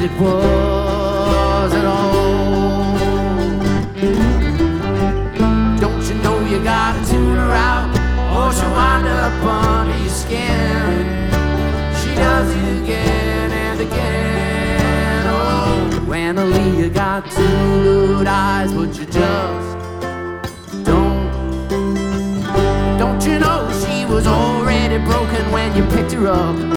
it was at all. Don't you know you gotta tune her out, or she'll wind up under your skin. She does it again and again. Oh, Annalie, you got two good eyes, but you just don't you know she was already broken when you picked her up?